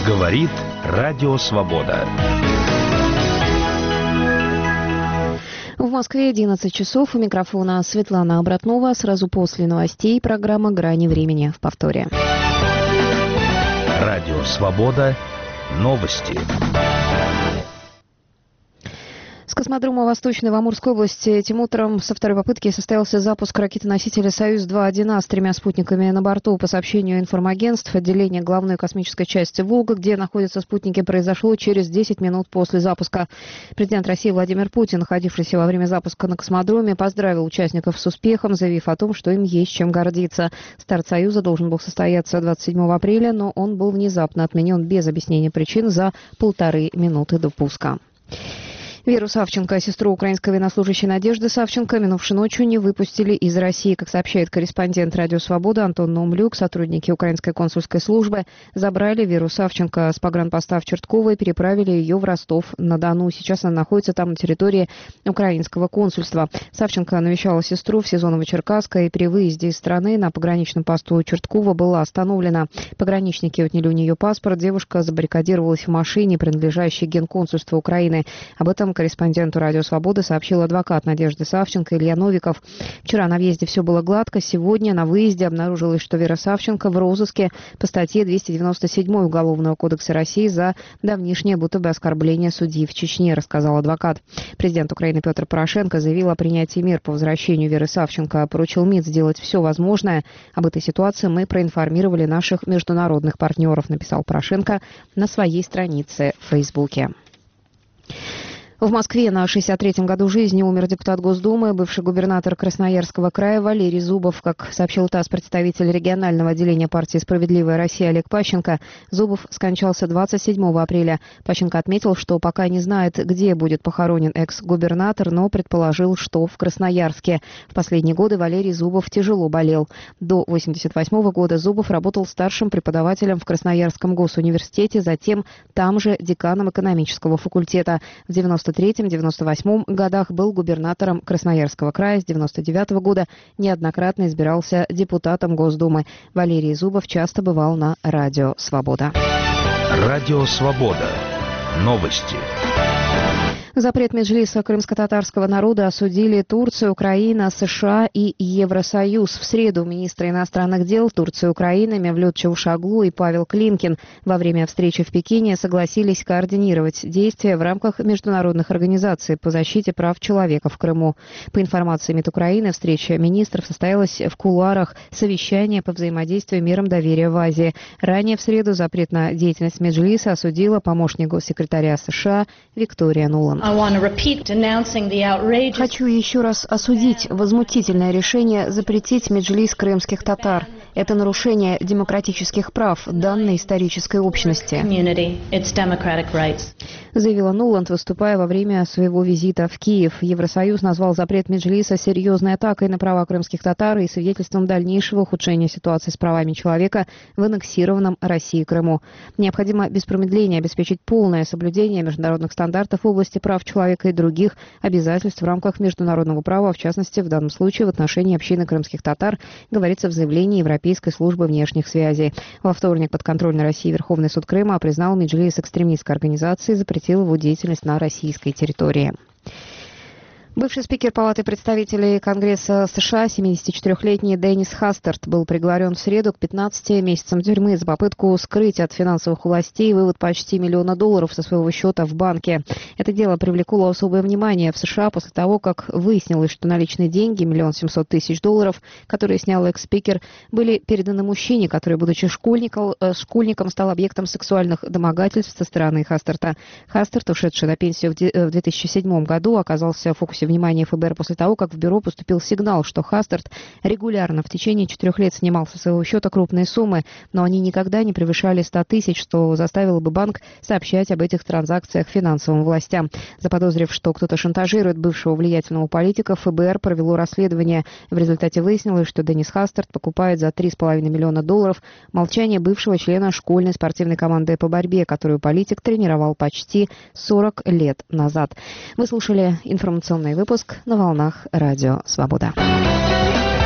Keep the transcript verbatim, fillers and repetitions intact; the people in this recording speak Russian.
Говорит Радио Свобода. В Москве одиннадцать часов. У микрофона Светлана Обратнова. Сразу после новостей программа «Грани времени» в повторе. Радио Свобода. Новости. С космодрома Восточной в Амурской области этим утром со второй попытки состоялся запуск ракеты-носителя «Союз-два один А» с тремя спутниками на борту. По сообщению информагентств, отделение главной космической части «Волга», где находятся спутники, произошло через десять минут после запуска. Президент России Владимир Путин, находившийся во время запуска на космодроме, поздравил участников с успехом, заявив о том, что им есть чем гордиться. Старт «Союза» должен был состояться двадцать седьмого апреля, но он был внезапно отменен без объяснения причин за полторы минуты до пуска. Веру Савченко, сестру украинской военнослужащей Надежды Савченко, минувшей ночью не выпустили из России. Как сообщает корреспондент «Радио Свобода» Антон Наумлюк, сотрудники украинской консульской службы забрали Веру Савченко с погранпоста в Чертково и переправили ее в Ростов-на-Дону. Сейчас она находится там на территории украинского консульства. Савченко навещала сестру в СИЗО Новочеркасска и при выезде из страны на пограничном посту Чертково была остановлена. Пограничники отняли у нее паспорт. Девушка забаррикадировалась в машине, принадлежащей Генконсульству Украины. Об этом корреспонденту «Радио Свобода» сообщил адвокат Надежды Савченко Илья Новиков. Вчера на въезде все было гладко. Сегодня на выезде обнаружилось, что Вера Савченко в розыске по статье двести девяносто семь Уголовного кодекса России за давнишнее будто бы оскорбление судьи в Чечне, рассказал адвокат. Президент Украины Петр Порошенко заявил о принятии мер по возвращению Веры Савченко. Поручил МИД сделать все возможное. Об этой ситуации мы проинформировали наших международных партнеров, написал Порошенко на своей странице в Фейсбуке. В Москве на шестьдесят третьем году жизни умер депутат Госдумы, бывший губернатор Красноярского края Валерий Зубов. Как сообщил ТАСС представитель регионального отделения партии «Справедливая Россия» Олег Пащенко, Зубов скончался двадцать седьмого апреля. Пащенко отметил, что пока не знает, где будет похоронен экс-губернатор, но предположил, что в Красноярске. В последние годы Валерий Зубов тяжело болел. До восемьдесят восьмого года Зубов работал старшим преподавателем в Красноярском госуниверситете, затем там же деканом экономического факультета. В девяносто третьем-девяносто восьмом годах был губернатором Красноярского края. С девяносто девятого года неоднократно избирался депутатом Госдумы. Валерий Зубов часто бывал на «Радио Свобода». Радио Свобода. Новости. Запрет Меджлиса крымско-татарского народа осудили Турция, Украина, США и Евросоюз. В среду министры иностранных дел Турции и Украины Мевлют Чавушоглу и Павел Климкин во время встречи в Пекине согласились координировать действия в рамках международных организаций по защите прав человека в Крыму. По информации МИД Украины, встреча министров состоялась в кулуарах совещания по взаимодействию мерам доверия в Азии. Ранее в среду запрет на деятельность Меджлиса осудила помощник госсекретаря США Виктория Нуланд. Хочу еще раз осудить возмутительное решение запретить Меджлис крымских татар. Это нарушение демократических прав данной исторической общности, заявила Нуланд, выступая во время своего визита в Киев. Евросоюз назвал запрет Меджлиса серьезной атакой на права крымских татар и свидетельством дальнейшего ухудшения ситуации с правами человека в аннексированном Россией Крыму. Необходимо без промедления обеспечить полное соблюдение международных стандартов в области прав человека и других обязательств в рамках международного права, в частности, в данном случае в отношении общины крымских татар, говорится в заявлении Европейской службы внешних связей. Во вторник подконтрольный России Верховный суд Крыма признал Меджлис экстремистской организацией и запретил его деятельность на российской территории. Бывший спикер Палаты представителей Конгресса США, семидесятичетырёхлетний Деннис Хастерт, был приговорен в среду к пятнадцати месяцам тюрьмы за попытку скрыть от финансовых властей вывод почти миллиона долларов со своего счета в банке. Это дело привлекло особое внимание в США после того, как выяснилось, что наличные деньги, миллион семьсот тысяч долларов, которые снял экс-спикер, были переданы мужчине, который, будучи школьником, школьником, стал объектом сексуальных домогательств со стороны Хастерта. Хастерт, ушедший на пенсию в две тысячи седьмом году, оказался в фокусе внимания эф бэ эр после того, как в бюро поступил сигнал, что Хастерт регулярно в течение четырех лет снимал со своего счета крупные суммы, но они никогда не превышали ста тысяч, что заставило бы банк сообщать об этих транзакциях финансовым властям. Заподозрив, что кто-то шантажирует бывшего влиятельного политика, эф бэ эр провело расследование. В результате выяснилось, что Деннис Хастерт покупает за три с половиной миллиона долларов молчание бывшего члена школьной спортивной команды по борьбе, которую политик тренировал почти сорок лет назад. Вы слушали информационный выпуск на волнах Радио Свобода.